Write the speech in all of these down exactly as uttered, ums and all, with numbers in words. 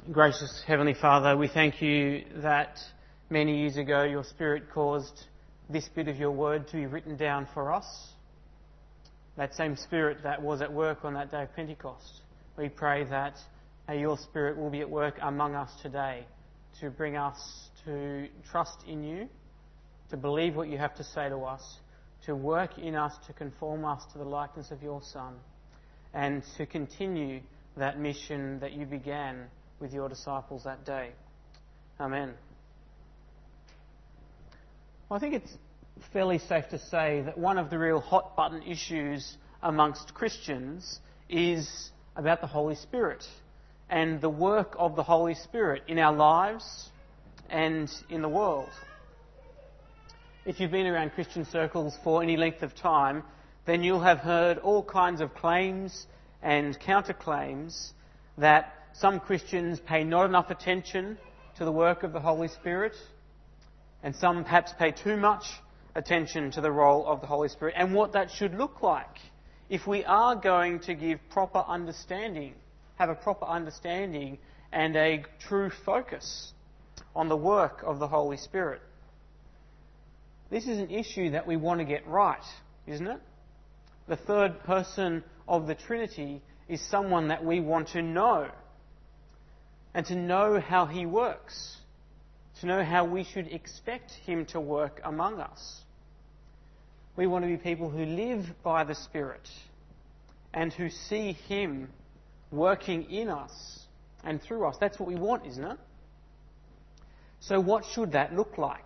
Gracious Heavenly Father, we thank you that many years ago your Spirit caused this bit of your word to be written down for us. That same Spirit that was at work on that day of Pentecost. We pray that uh, your Spirit will be at work among us today to bring us to trust in you, to believe what you have to say to us, to work in us to conform us to the likeness of your Son, and to continue that mission that you began with your disciples that day. Amen. Well, I think it's fairly safe to say that one of the real hot button issues amongst Christians is about the Holy Spirit and the work of the Holy Spirit in our lives and in the world. If you've been around Christian circles for any length of time, then you'll have heard all kinds of claims and counterclaims that some Christians pay not enough attention to the work of the Holy Spirit, and some perhaps pay too much attention to the role of the Holy Spirit and what that should look like if we are going to give proper understanding, have a proper understanding and a true focus on the work of the Holy Spirit. This is an issue that we want to get right, isn't it? The third person of the Trinity is someone that we want to know, and to know how he works, to know how we should expect him to work among us. We want to be people who live by the Spirit and who see him working in us and through us. That's what we want, isn't it? So what should that look like?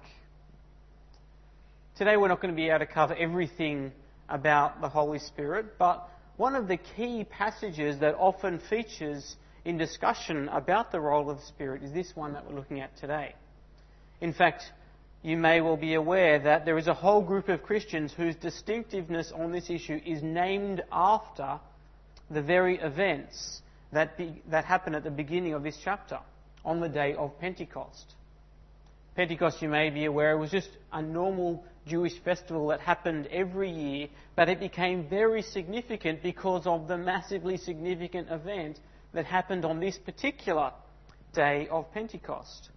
Today we're not going to be able to cover everything about the Holy Spirit, but one of the key passages that often features in discussion about the role of the Spirit is this one that we're looking at today. In fact, you may well be aware that there is a whole group of Christians whose distinctiveness on this issue is named after the very events that be, that happen at the beginning of this chapter, on the day of Pentecost. Pentecost, you may be aware, was just a normal Jewish festival that happened every year, but it became very significant because of the massively significant event that happened on this particular day of Pentecost.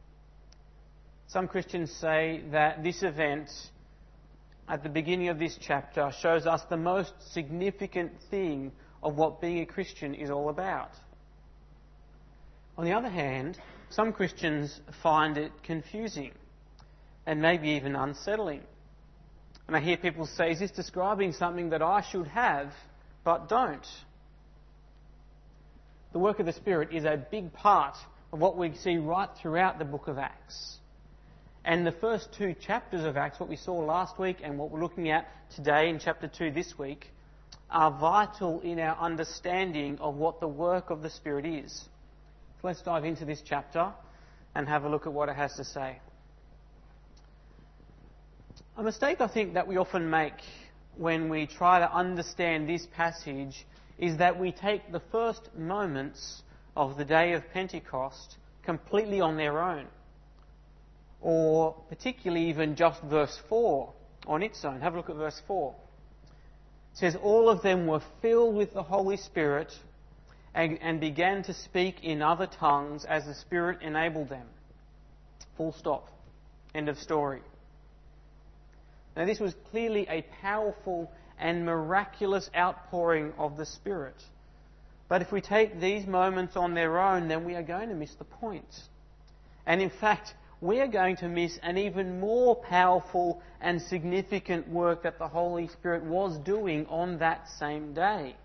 Some Christians say that this event at the beginning of this chapter shows us the most significant thing of what being a Christian is all about. On the other hand, some Christians find it confusing and maybe even unsettling. And I hear people say, is this describing something that I should have but don't? The work of the Spirit is a big part of what we see right throughout the book of Acts. And the first two chapters of Acts, what we saw last week and what we're looking at today in chapter two this week, are vital in our understanding of what the work of the Spirit is. So let's dive into this chapter and have a look at what it has to say. A mistake I think that we often make when we try to understand this passage is that we take the first moments of the day of Pentecost completely on their own, or particularly even just verse four on its own. Have a look at verse four. It says, all of them were filled with the Holy Spirit and, and began to speak in other tongues as the Spirit enabled them. Full stop. End of story. Now this was clearly a powerful and miraculous outpouring of the Spirit. But if we take these moments on their own, then we are going to miss the point. And in fact, we are going to miss an even more powerful and significant work that the Holy Spirit was doing on that same day.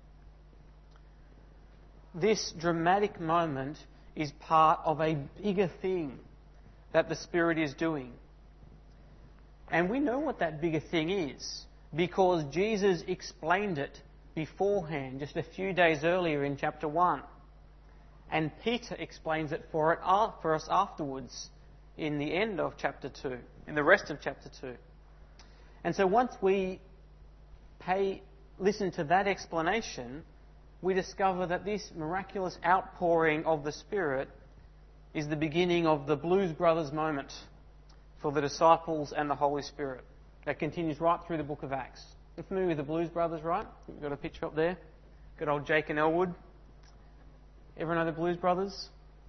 This dramatic moment is part of a bigger thing that the Spirit is doing. And we know what that bigger thing is, because Jesus explained it beforehand, just a few days earlier in chapter one. And Peter explains it for, it, for us afterwards in the end of chapter two, in the rest of chapter two. And so once we pay, listen to that explanation, we discover that this miraculous outpouring of the Spirit is the beginning of the Blues Brothers moment for the disciples and the Holy Spirit. That continues right through the book of Acts. You're familiar with the Blues Brothers, right? We've got a picture up there. Good old Jake and Elwood. Everyone know the Blues Brothers?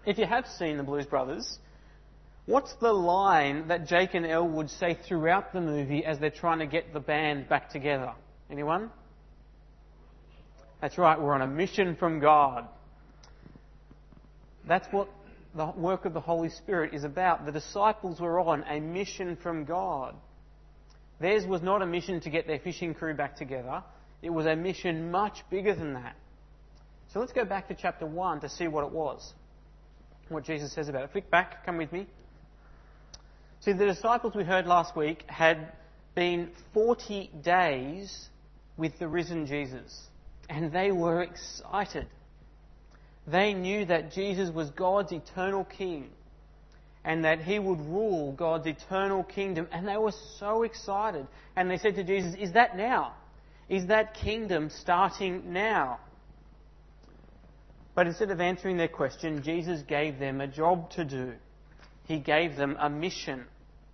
If you have seen the Blues Brothers, what's the line that Jake and Elle would say throughout the movie as they're trying to get the band back together? Anyone? That's right, we're on a mission from God. That's what the work of the Holy Spirit is about. The disciples were on a mission from God. Theirs was not a mission to get their fishing crew back together. It was a mission much bigger than that. So let's go back to chapter one to see what it was. What Jesus says about it. Flick back, come with me. See, the disciples we heard last week had been forty days with the risen Jesus. And they were excited. They knew that Jesus was God's eternal King and that He would rule God's eternal kingdom. And they were so excited. And they said to Jesus, is that now? Is that kingdom starting now? But instead of answering their question, Jesus gave them a job to do. He gave them a mission.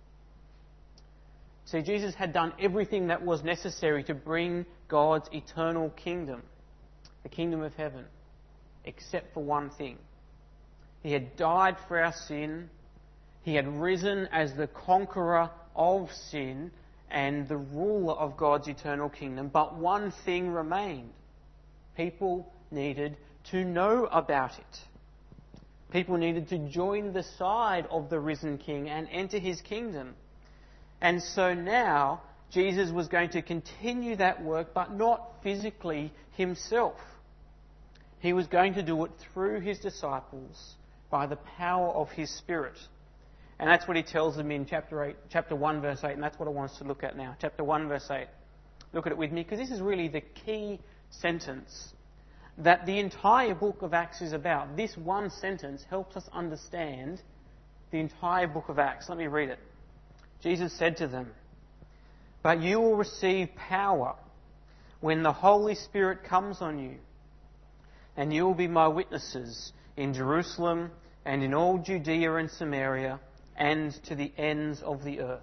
See, Jesus had done everything that was necessary to bring God's eternal kingdom, the kingdom of heaven, except for one thing. He had died for our sin. He had risen as the conqueror of sin and the ruler of God's eternal kingdom. But one thing remained. People needed to know about it. People needed to join the side of the risen King and enter His kingdom. And so now Jesus was going to continue that work, but not physically Himself. He was going to do it through His disciples by the power of His Spirit. And that's what He tells them in chapter eight, chapter one, verse eight, and that's what I want us to look at now. Chapter one, verse eight. Look at it with me, because this is really the key sentence that the entire book of Acts is about. This one sentence helps us understand the entire book of Acts. Let me read it. Jesus said to them, "But you will receive power when the Holy Spirit comes on you, and you will be my witnesses in Jerusalem and in all Judea and Samaria and to the ends of the earth."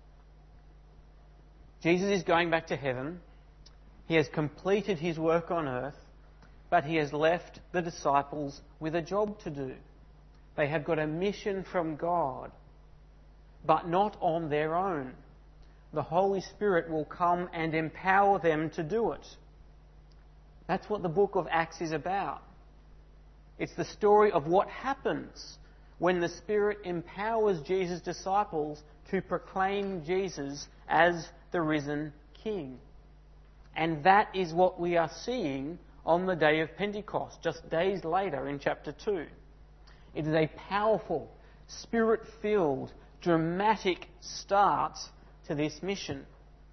Jesus is going back to heaven. He has completed His work on earth, but He has left the disciples with a job to do. They have got a mission from God, but not on their own. The Holy Spirit will come and empower them to do it. That's what the book of Acts is about. It's the story of what happens when the Spirit empowers Jesus' disciples to proclaim Jesus as the risen King. And that is what we are seeing on the day of Pentecost, just days later in chapter two. It is a powerful, Spirit-filled, dramatic start to this mission.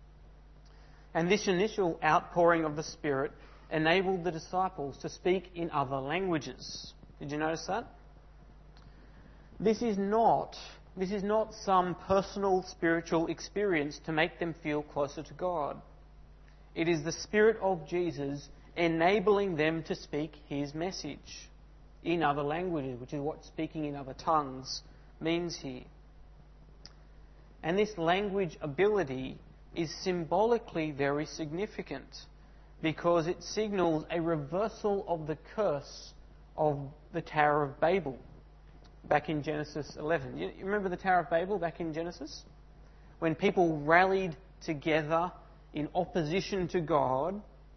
And this initial outpouring of the Spirit enabled the disciples to speak in other languages. Did you notice that? This is not, this is not some personal spiritual experience to make them feel closer to God. It is the Spirit of Jesus enabling them to speak His message in other languages, which is what speaking in other tongues means here. And this language ability is symbolically very significant because it signals a reversal of the curse of the Tower of Babel back in Genesis eleven. You remember the Tower of Babel back in Genesis? When people rallied together in opposition to God,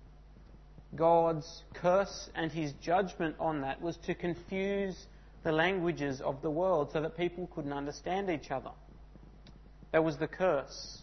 God's curse and His judgment on that was to confuse the languages of the world so that people couldn't understand each other. That was the curse.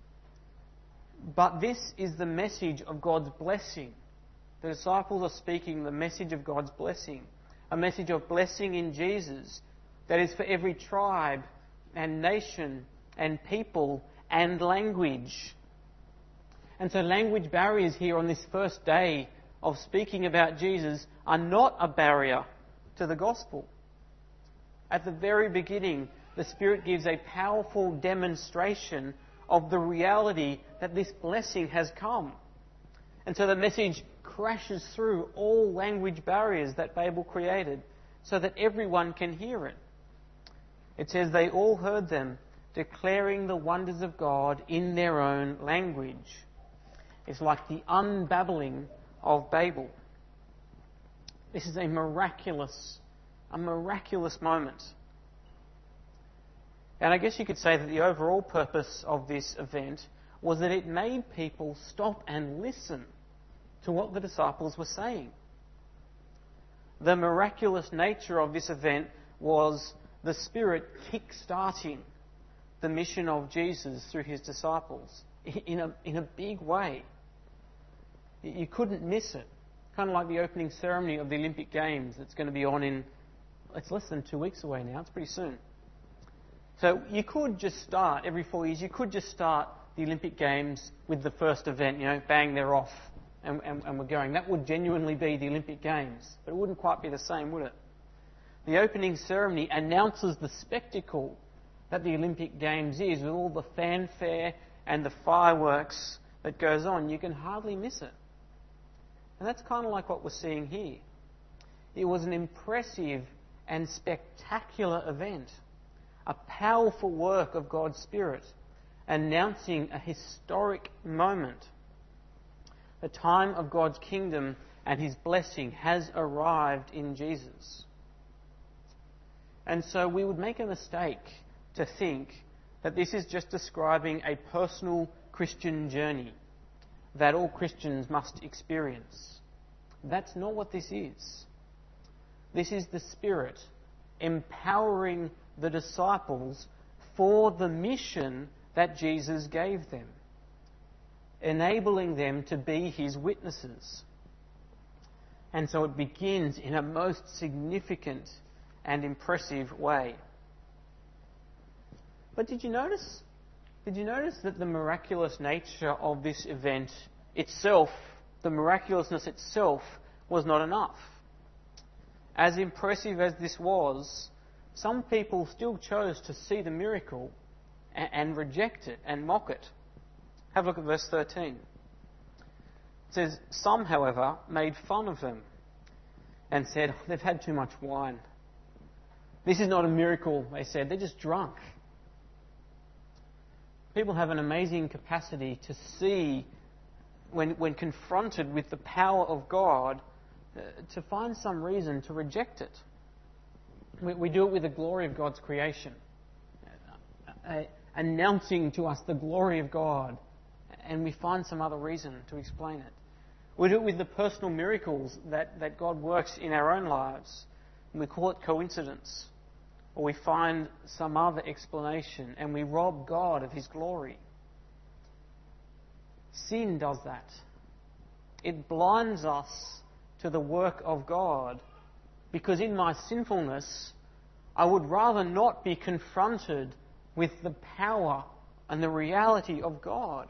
But this is the message of God's blessing. The disciples are speaking the message of God's blessing. A message of blessing in Jesus that is for every tribe and nation and people and language. And so language barriers here on this first day of speaking about Jesus are not a barrier to the gospel. At the very beginning, the Spirit gives a powerful demonstration of the reality that this blessing has come. And so the message crashes through all language barriers that Babel created so that everyone can hear it. It says they all heard them declaring the wonders of God in their own language. It's like the unbabbling of Babel. This is a miraculous A miraculous moment. And I guess you could say that the overall purpose of this event was that it made people stop and listen to what the disciples were saying. The miraculous nature of this event was the Spirit kick-starting the mission of Jesus through his disciples in a, in a big way. You couldn't miss it. Kind of like the opening ceremony of the Olympic Games that's going to be on in, it's less than two weeks away now, it's pretty soon. So you could just start, every four years, you could just start the Olympic Games with the first event, you know, bang, they're off, and, and, and we're going. That would genuinely be the Olympic Games, but it wouldn't quite be the same, would it? The opening ceremony announces the spectacle that the Olympic Games is, with all the fanfare and the fireworks that goes on. You can hardly miss it. And that's kind of like what we're seeing here. It was an impressive and spectacular event, a powerful work of God's Spirit, announcing a historic moment. The time of God's kingdom and his blessing has arrived in Jesus. And so we would make a mistake to think that this is just describing a personal Christian journey that all Christians must experience. That's not what this is. This is the Spirit empowering the disciples for the mission that Jesus gave them, enabling them to be his witnesses. And so it begins in a most significant and impressive way. But did you notice? Did you notice that the miraculous nature of this event itself, the miraculousness itself, was not enough? As impressive as this was, some people still chose to see the miracle and, and reject it and mock it. Have a look at verse thirteen. It says, "Some, however, made fun of them and said, 'They've had too much wine. This is not a miracle,' they said. 'They're just drunk.'" People have an amazing capacity to see, when, when confronted with the power of God, uh, to find some reason to reject it. We, we do it with the glory of God's creation, uh, uh, announcing to us the glory of God, and we find some other reason to explain it. We do it with the personal miracles that, that God works in our own lives, and we call it coincidence. Or we find some other explanation and we rob God of his glory. Sin does that. It blinds us to the work of God, because in my sinfulness, I would rather not be confronted with the power and the reality of God.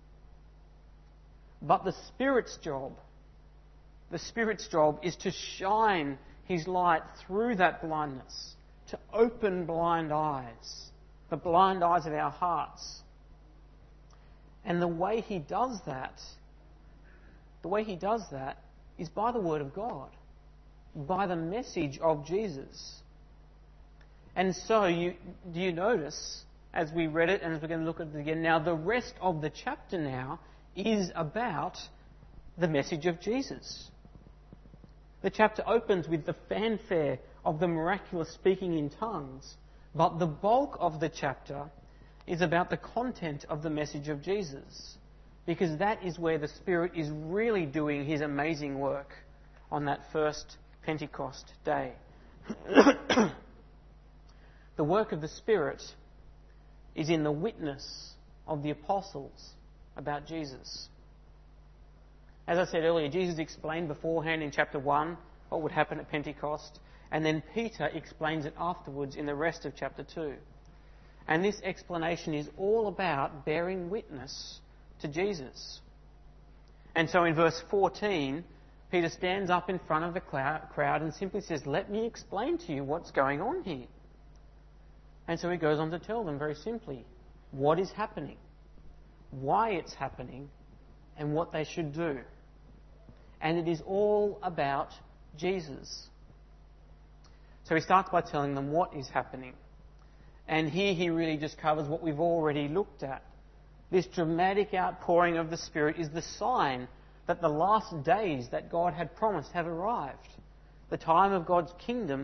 But the Spirit's job, the Spirit's job is to shine his light through that blindness, to open blind eyes, the blind eyes of our hearts. And the way he does that, the way he does that is by the Word of God, by the message of Jesus. And so, you, do you notice, as we read it and as we're going to look at it again now, the rest of the chapter now is about the message of Jesus. The chapter opens with the fanfare of the miraculous speaking in tongues, but the bulk of the chapter is about the content of the message of Jesus, because that is where the Spirit is really doing his amazing work on that first Pentecost day. The work of the Spirit is in the witness of the apostles about Jesus. As I said earlier, Jesus explained beforehand in chapter one what would happen at Pentecost, and then Peter explains it afterwards in the rest of chapter two. And this explanation is all about bearing witness to Jesus. And so in verse fourteen, Peter stands up in front of the crowd and simply says, "Let me explain to you what's going on here." And so he goes on to tell them very simply what is happening, why it's happening, and what they should do. And it is all about Jesus. So he starts by telling them what is happening. And here he really just covers what we've already looked at. This dramatic outpouring of the Spirit is the sign that the last days that God had promised have arrived. The time of God's kingdom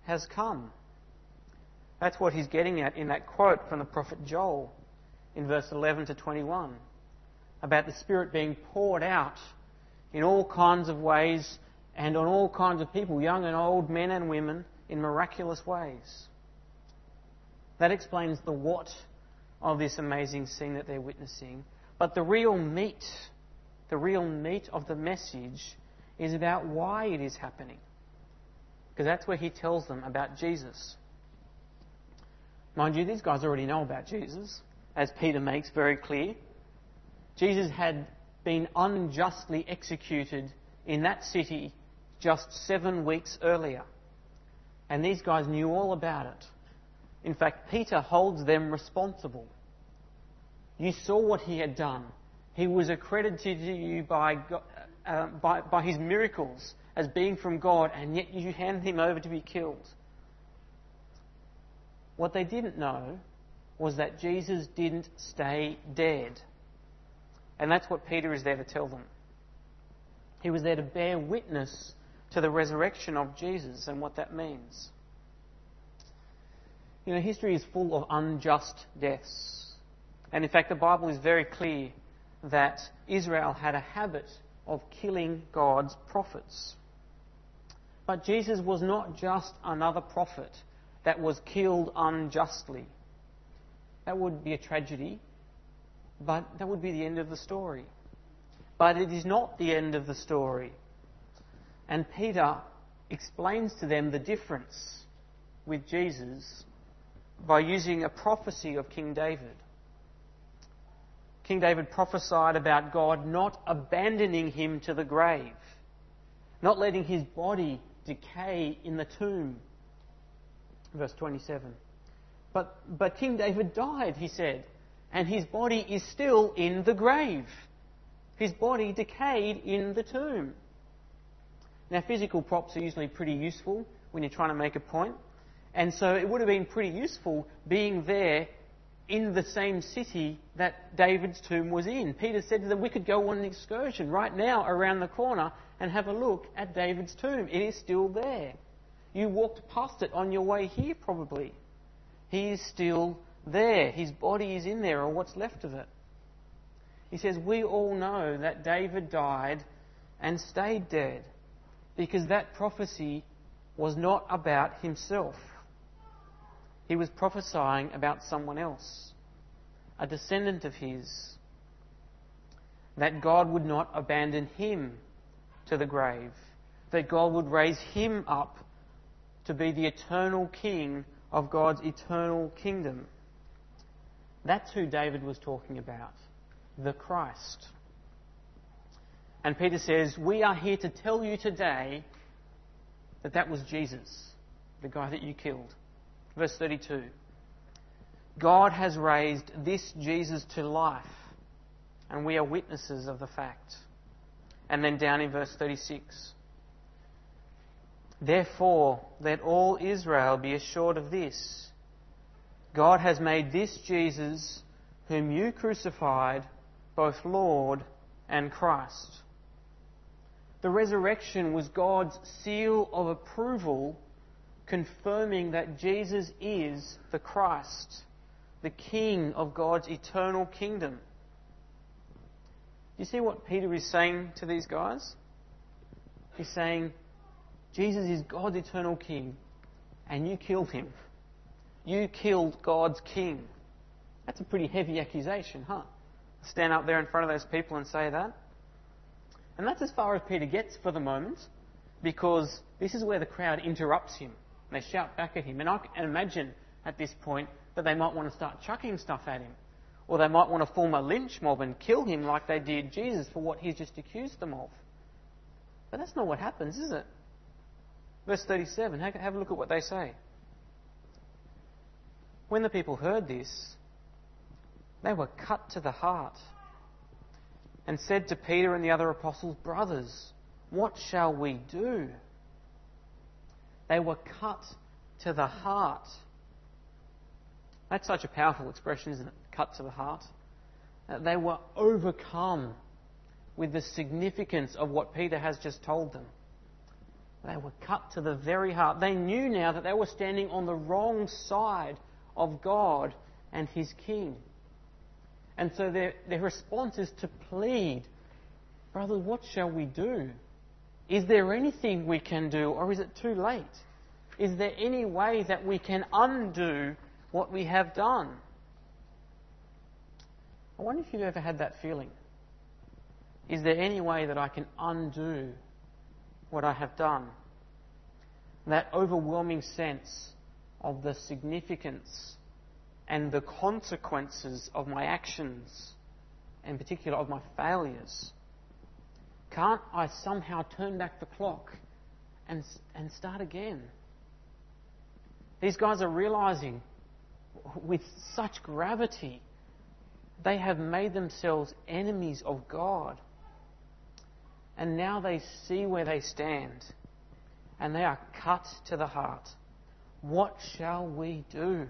has come. That's what he's getting at in that quote from the prophet Joel in verse eleven to twenty-one about the Spirit being poured out in all kinds of ways and on all kinds of people, young and old, men and women, in miraculous ways. That explains the what of this amazing scene that they're witnessing. But the real meat, the real meat of the message is about why it is happening. Because that's where he tells them about Jesus. Mind you, these guys already know about Jesus, as Peter makes very clear. Jesus had been unjustly executed in that city just seven weeks earlier. And these guys knew all about it. In fact, Peter holds them responsible. You saw what he had done. He was accredited to you by, uh, by, by his miracles as being from God, and yet you handed him over to be killed. What they didn't know was that Jesus didn't stay dead. And that's what Peter is there to tell them. He was there to bear witness to the resurrection of Jesus and what that means. You know, history is full of unjust deaths. And in fact, the Bible is very clear that Israel had a habit of killing God's prophets. But Jesus was not just another prophet that was killed unjustly. That would be a tragedy, but that would be the end of the story. But it is not the end of the story. And Peter explains to them the difference with Jesus by using a prophecy of King David. King David prophesied about God not abandoning him to the grave, not letting his body decay in the tomb. Verse twenty-seven. But, but King David died, he said, and his body is still in the grave. His body decayed in the tomb. Now, physical props are usually pretty useful when you're trying to make a point. And so it would have been pretty useful being there in the same city that David's tomb was in. Peter said to them, we could go on an excursion right now around the corner and have a look at David's tomb. It is still there. You walked past it on your way here probably. He is still there. His body is in there, or what's left of it. He says, we all know that David died and stayed dead because that prophecy was not about himself. He was prophesying about someone else, a descendant of his, that God would not abandon him to the grave, that God would raise him up to be the eternal king of God's eternal kingdom. That's who David was talking about, the Christ. And Peter says, we are here to tell you today that that was Jesus, the guy that you killed. Verse thirty-two. God has raised this Jesus to life, and we are witnesses of the fact. And then down in verse thirty-six. Therefore, let all Israel be assured of this. God has made this Jesus, whom you crucified, both Lord and Christ. The resurrection was God's seal of approval, confirming that Jesus is the Christ, the King of God's eternal kingdom. You see what Peter is saying to these guys? He's saying, Jesus is God's eternal King, and you killed him. You killed God's King. That's a pretty heavy accusation, huh? Stand up there in front of those people and say that. And that's as far as Peter gets for the moment, because this is where the crowd interrupts him. They shout back at him. And I can imagine at this point that they might want to start chucking stuff at him. Or they might want to form a lynch mob and kill him like they did Jesus for what he's just accused them of. But that's not what happens, is it? Verse thirty-seven, have a look at what they say. When the people heard this, they were cut to the heart and said to Peter and the other apostles, brothers, what shall we do? They were cut to the heart. That's such a powerful expression, isn't it? Cut to the heart. They were overcome with the significance of what Peter has just told them. They were cut to the very heart. They knew now that they were standing on the wrong side of God and His King. And so their, their response is to plead, "Brothers, what shall we do? Is there anything we can do, or is it too late? Is there any way that we can undo what we have done?" I wonder if you've ever had that feeling. Is there any way that I can undo what I have done? That overwhelming sense of the significance and the consequences of my actions, in particular of my failures. Can't I somehow turn back the clock and, and start again? These guys are realizing with such gravity they have made themselves enemies of God. And now they see where they stand, and they are cut to the heart. What shall we do?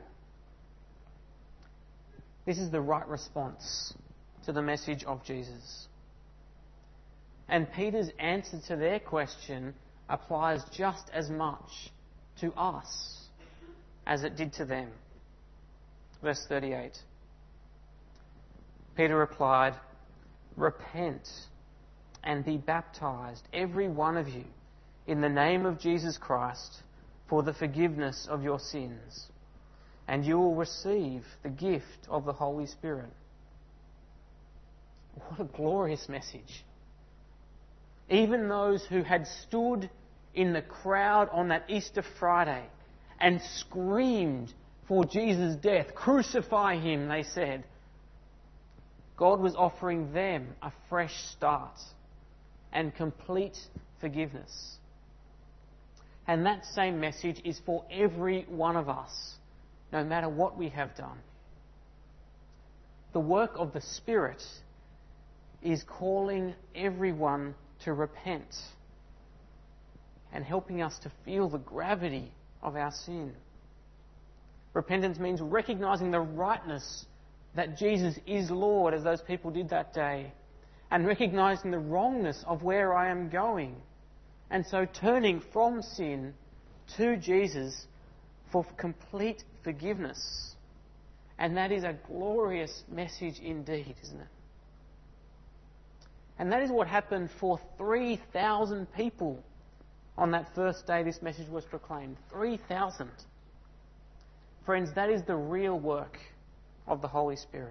This is the right response to the message of Jesus. And Peter's answer to their question applies just as much to us as it did to them. Verse thirty-eight. Peter replied, "Repent and be baptized, every one of you, in the name of Jesus Christ, for the forgiveness of your sins, and you will receive the gift of the Holy Spirit." What a glorious message. Even those who had stood in the crowd on that Easter Friday and screamed for Jesus' death, "Crucify him," they said, God was offering them a fresh start and complete forgiveness. And that same message is for every one of us, no matter what we have done. The work of the Spirit is calling everyone to repent and helping us to feel the gravity of our sin. Repentance means recognizing the rightness that Jesus is Lord, as those people did that day, and recognizing the wrongness of where I am going. And so turning from sin to Jesus for complete forgiveness. And that is a glorious message indeed, isn't it? And that is what happened for three thousand people on that first day this message was proclaimed. three thousand. Friends, that is the real work of the Holy Spirit.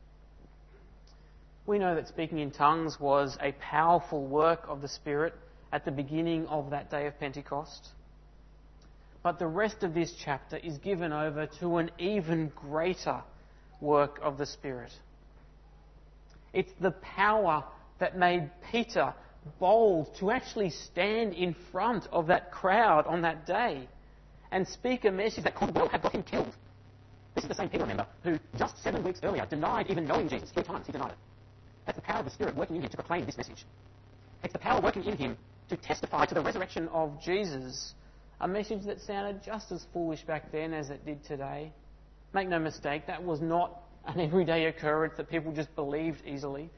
We know that speaking in tongues was a powerful work of the Spirit at the beginning of that day of Pentecost. But the rest of this chapter is given over to an even greater work of the Spirit. It's the power that made Peter bold to actually stand in front of that crowd on that day and speak a message that could well have got him killed. This is the same Peter, remember, who just seven weeks earlier denied even knowing Jesus. Three times he denied it. That's the power of the Spirit working in him to proclaim this message. It's the power working in him to testify to the resurrection of Jesus, a message that sounded just as foolish back then as it did today. Make no mistake, that was not an everyday occurrence that people just believed easily.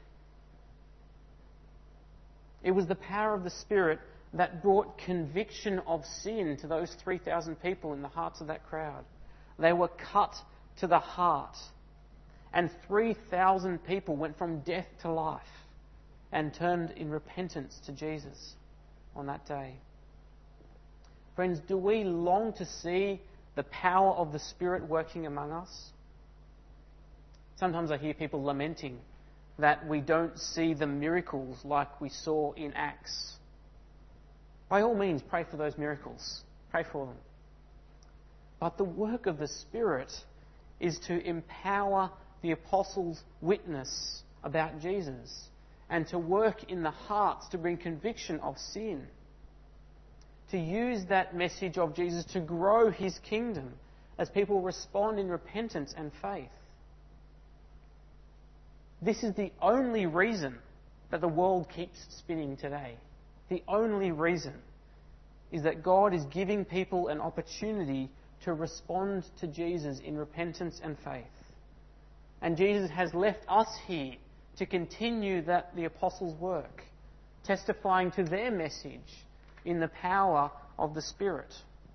It was the power of the Spirit that brought conviction of sin to those three thousand people in the hearts of that crowd. They were cut to the heart. And three thousand people went from death to life and turned in repentance to Jesus on that day. Friends, do we long to see the power of the Spirit working among us? Sometimes I hear people lamenting that we don't see the miracles like we saw in Acts. By all means, pray for those miracles. Pray for them. But the work of the Spirit is to empower the apostles' witness about Jesus and to work in the hearts to bring conviction of sin. To use that message of Jesus to grow his kingdom as people respond in repentance and faith. This is the only reason that the world keeps spinning today. The only reason is that God is giving people an opportunity to respond to Jesus in repentance and faith. And Jesus has left us here to continue that the apostles' work, testifying to their message in the power of the Spirit.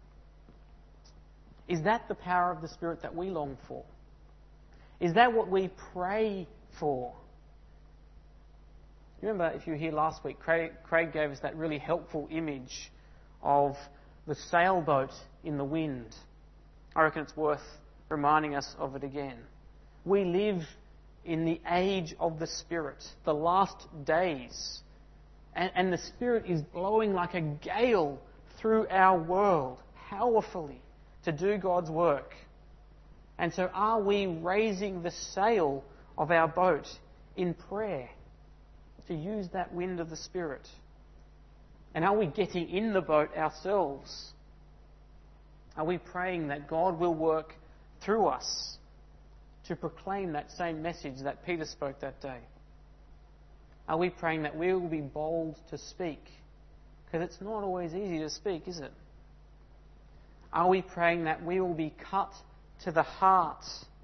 Is that the power of the Spirit that we long for? Is that what we pray for? Remember, if you were here last week, Craig, Craig gave us that really helpful image of the sailboat in the wind. I reckon it's worth reminding us of it again. We live in the age of the Spirit, the last days. And, and the Spirit is blowing like a gale through our world, powerfully, to do God's work. And so are we raising the sail of our boat in prayer to use that wind of the Spirit? And are we getting in the boat ourselves? Are we praying that God will work through us to proclaim that same message that Peter spoke that day? Are we praying that we will be bold to speak? Because it's not always easy to speak, is it? Are we praying that we will be cut to the heart?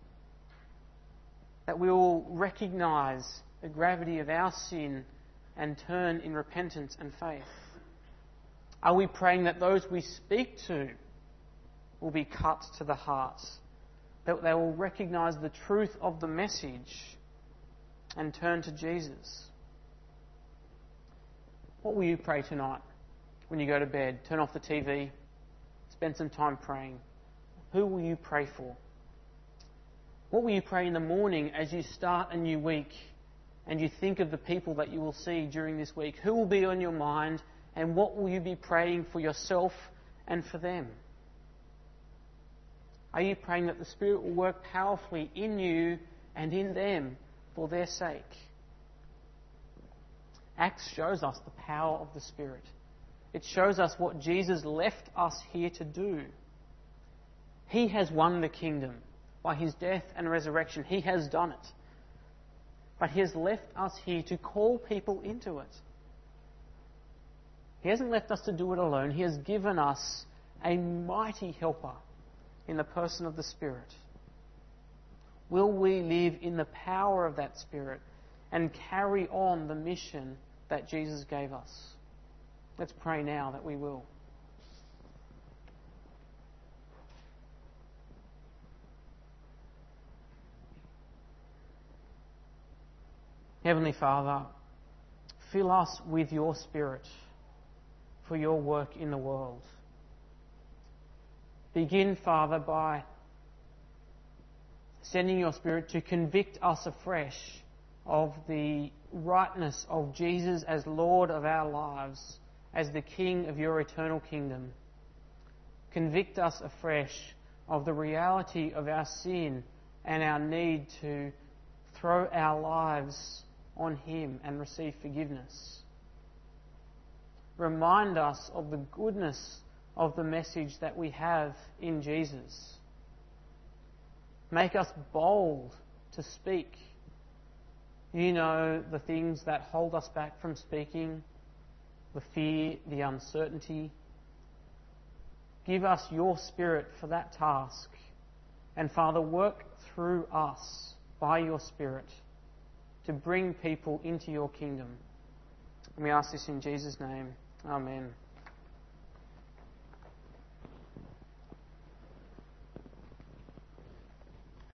That we will recognise the gravity of our sin and turn in repentance and faith? Are we praying that those we speak to will be cut to the heart? That they will recognise the truth of the message and turn to Jesus? What will you pray tonight when you go to bed? Turn off the T V. Spend some time praying. Who will you pray for? What will you pray in the morning as you start a new week and you think of the people that you will see during this week? Who will be on your mind, and what will you be praying for yourself and for them? Are you praying that the Spirit will work powerfully in you and in them for their sake? Acts shows us the power of the Spirit. It shows us what Jesus left us here to do. He has won the kingdom by his death and resurrection. He has done it. But he has left us here to call people into it. He hasn't left us to do it alone. He has given us a mighty helper in the person of the Spirit. Will we live in the power of that Spirit and carry on the mission that Jesus gave us? Let's pray now that we will. Heavenly Father, fill us with your Spirit for your work in the world. Begin, Father, by sending your Spirit to convict us afresh of the rightness of Jesus as Lord of our lives, as the King of your eternal kingdom. Convict us afresh of the reality of our sin and our need to throw our lives on him and receive forgiveness. Remind us of the goodness of the message that we have in Jesus. Make us bold to speak. You know the things that hold us back from speaking, the fear, the uncertainty. Give us your Spirit for that task. And Father, work through us by your Spirit to bring people into your kingdom. And we ask this in Jesus' name. Amen.